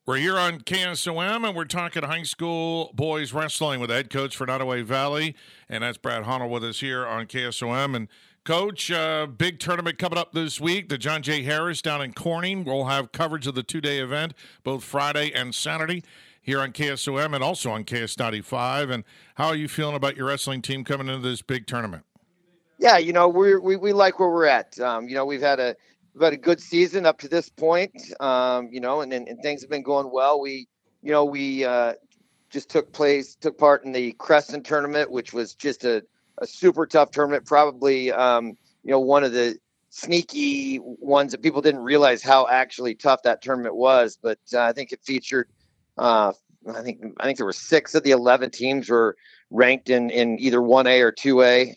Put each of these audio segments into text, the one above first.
We're here on KSOM, and we're talking high school boys wrestling with head coach for Nottoway Valley, and that's Brad Honnold with us here on KSOM. And Coach, big tournament coming up this week. The John J. Harris down in Corning. We'll have coverage of the two-day event, both Friday and Saturday, here on KSOM and also on KS95. And how are you feeling about your wrestling team coming into this big tournament? Yeah, we like where we're at. We've had a good season up to this point. And things have been going well. We just took part in the Crescent tournament, which was just a super tough tournament. Probably one of the sneaky ones that people didn't realize how actually tough that tournament was. But I think it featured. I think there were 6 of the 11 teams were ranked in either 1A or 2A.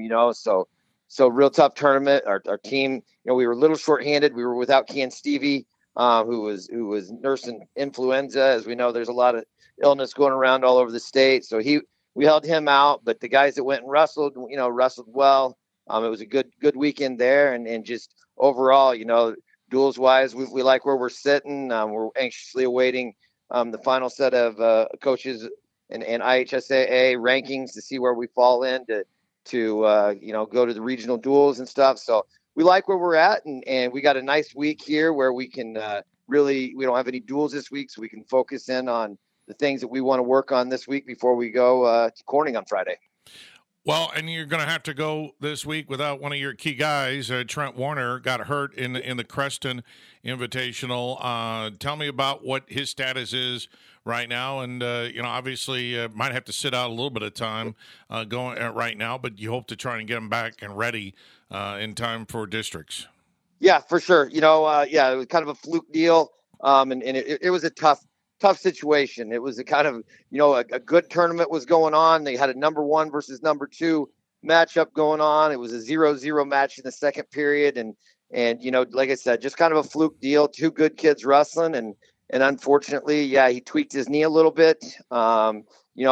So real tough tournament. Our team, we were a little shorthanded. We were without Ken Stevie, who was nursing influenza. As we know, there's a lot of illness going around all over the state. So we held him out, but the guys that went and wrestled well. It was a good weekend there, and just overall, duels wise, we like where we're sitting. We're anxiously awaiting the final set of coaches and IHSAA rankings to see where we fall in to go to the regional duels and stuff. So we like where we're at, and we got a nice week here where we can we don't have any duels this week, so we can focus in on the things that we want to work on this week before we go to Corning on Friday. Well, and you're going to have to go this week without one of your key guys. Trent Warner got hurt in the Creston Invitational. Tell me about what his status is right now, and obviously might have to sit out a little bit of time going right now, but you hope to try and get him back and ready in time for districts. Yeah, for sure. It was kind of a fluke deal, and it was a tough situation. It was a kind of, a good tournament was going on. They had a number 1 versus number 2 matchup going on. It was a 0-0 match in the second period. And like I said, just kind of a fluke deal, 2 good kids wrestling. And unfortunately, he tweaked his knee a little bit. And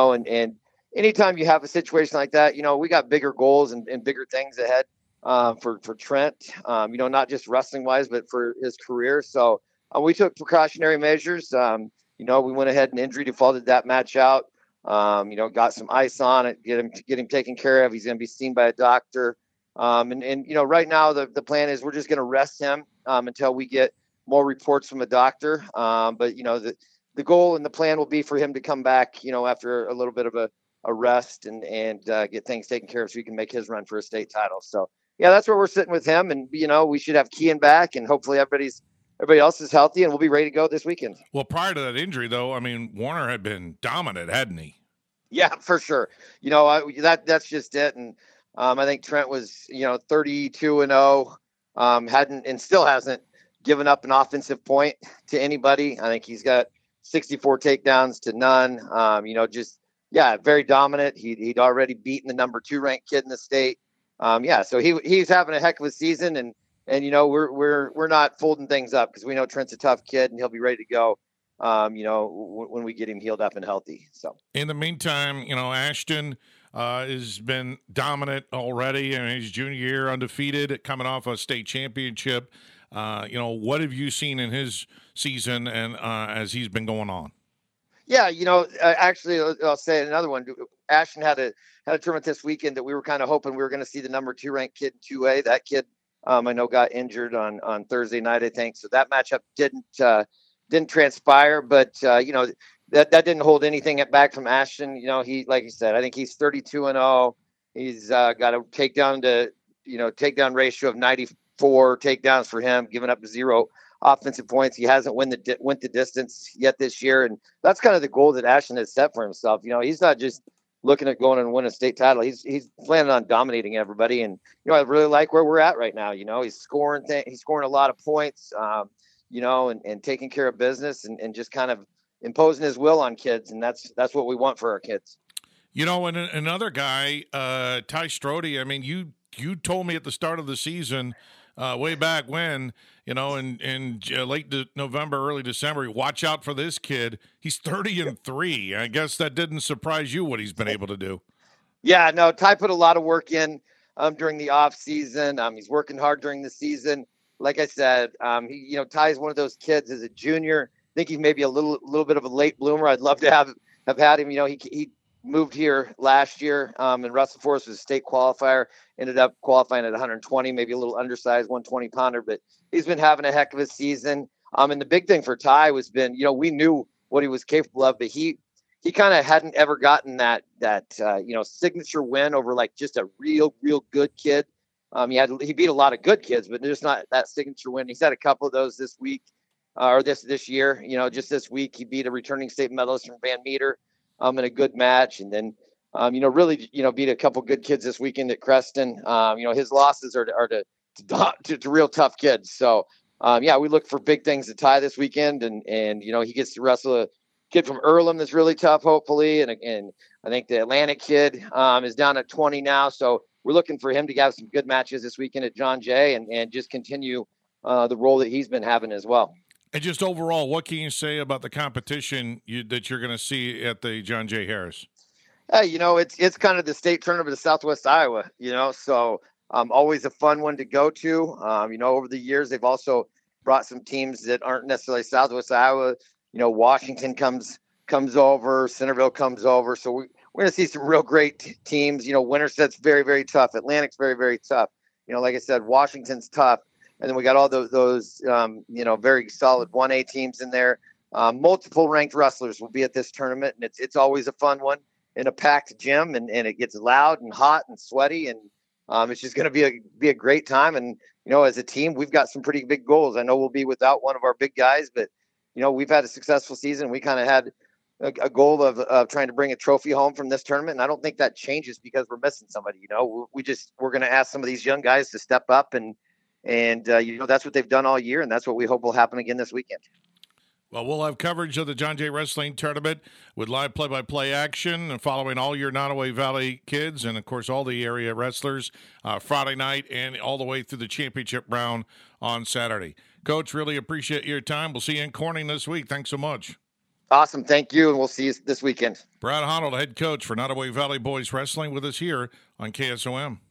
anytime you have a situation like that, we got bigger goals and bigger things ahead for Trent, not just wrestling wise, but for his career. So we took precautionary measures. We went ahead and injury defaulted that match out. Got some ice on it, get him taken care of. He's going to be seen by a doctor. Right now the plan is we're just going to rest him until we get more reports from a doctor. But the goal and the plan will be for him to come back, after a little bit of a rest and get things taken care of so he can make his run for a state title. So yeah, that's where we're sitting with him. And, we should have Kean back, and hopefully everybody else is healthy and we'll be ready to go this weekend. Well, prior to that injury, though, Warner had been dominant, hadn't he? Yeah, for sure. That's just it. And I think Trent was, 32-0, hadn't and still hasn't given up an offensive point to anybody. I think he's got 64 takedowns to none. Very dominant. He'd already beaten the number 2 ranked kid in the state. So he's having a heck of a season, and we're not folding things up because we know Trent's a tough kid and he'll be ready to go. When we get him healed up and healthy. So in the meantime, Ashton has been dominant already, and his junior year undefeated, coming off a state championship. What have you seen in his season and as he's been going on? Yeah, actually, I'll say another one. Ashton had a tournament this weekend that we were kind of hoping we were going to see the number 2 ranked kid in 2A. That kid, I know, got injured on Thursday night, I think. So that matchup didn't transpire, but that didn't hold anything back from Ashton. He, like you said, I think he's 32-0. He's got a takedown ratio of 94 takedowns for him, giving up 0 offensive points. He hasn't went the distance yet this year, and that's kind of the goal that Ashton has set for himself. He's not just looking at going and winning a state title. He's planning on dominating everybody, and I really like where we're at right now. He's scoring a lot of points. And taking care of business and just kind of imposing his will on kids. And that's what we want for our kids. And another guy, Ty Strode, you told me at the start of the season, way back when, in late November, early December, watch out for this kid. He's 30-3. I guess that didn't surprise you what he's been able to do. Yeah, no, Ty put a lot of work in during the off season. He's working hard during the season. Like I said, Ty's one of those kids as a junior think he's maybe a little bit of a late bloomer. I'd love to have had him. You know, he moved here last year, and Russell Forest was a state qualifier. Ended up qualifying at 120, maybe a little undersized 120 pounder, but he's been having a heck of a season. And the big thing for Ty was been, you know, we knew what he was capable of, but he kind of hadn't ever gotten that signature win over like just a real good kid. He beat a lot of good kids, but there's not that signature win. He's had a couple of those this week or this year. You know, just this week he beat a returning state medalist from Van Meter in a good match, and then really beat a couple good kids this weekend at Creston. His losses are to real tough kids. So we look for big things to Ty this weekend, and he gets to wrestle a kid from Earlham that's really tough, hopefully, and I think the Atlantic kid is down at 20 now, so we're looking for him to have some good matches this weekend at John Jay and just continue the role that he's been having as well. And just overall, what can you say about the competition that you're going to see at the John J. Harris? It's kind of the state tournament of Southwest Iowa, so always a fun one to go to. Over the years, they've also brought some teams that aren't necessarily Southwest Iowa. Washington comes over, Centerville comes over. So we're going to see some real great teams. Winterset's very, very tough. Atlantic's very, very tough. Like I said, Washington's tough. And then we got all those very solid 1A teams in there. Multiple ranked wrestlers will be at this tournament, and it's always a fun one in a packed gym, and it gets loud and hot and sweaty, and it's just going to be a great time. And as a team, we've got some pretty big goals. I know we'll be without one of our big guys, but we've had a successful season. We kind of had a goal of trying to bring a trophy home from this tournament, and I don't think that changes because we're missing somebody. We're going to ask some of these young guys to step up and that's what they've done all year, and that's what we hope will happen again this weekend. Well, we'll have coverage of the John Jay Wrestling Tournament with live play-by-play action and following all your Nottoway Valley kids and, of course, all the area wrestlers Friday night and all the way through the championship round on Saturday. Coach, really appreciate your time. We'll see you in Corning this week. Thanks so much. Awesome. Thank you, and we'll see you this weekend. Brad Honnold, head coach for Nottoway Valley Boys Wrestling, with us here on KSOM.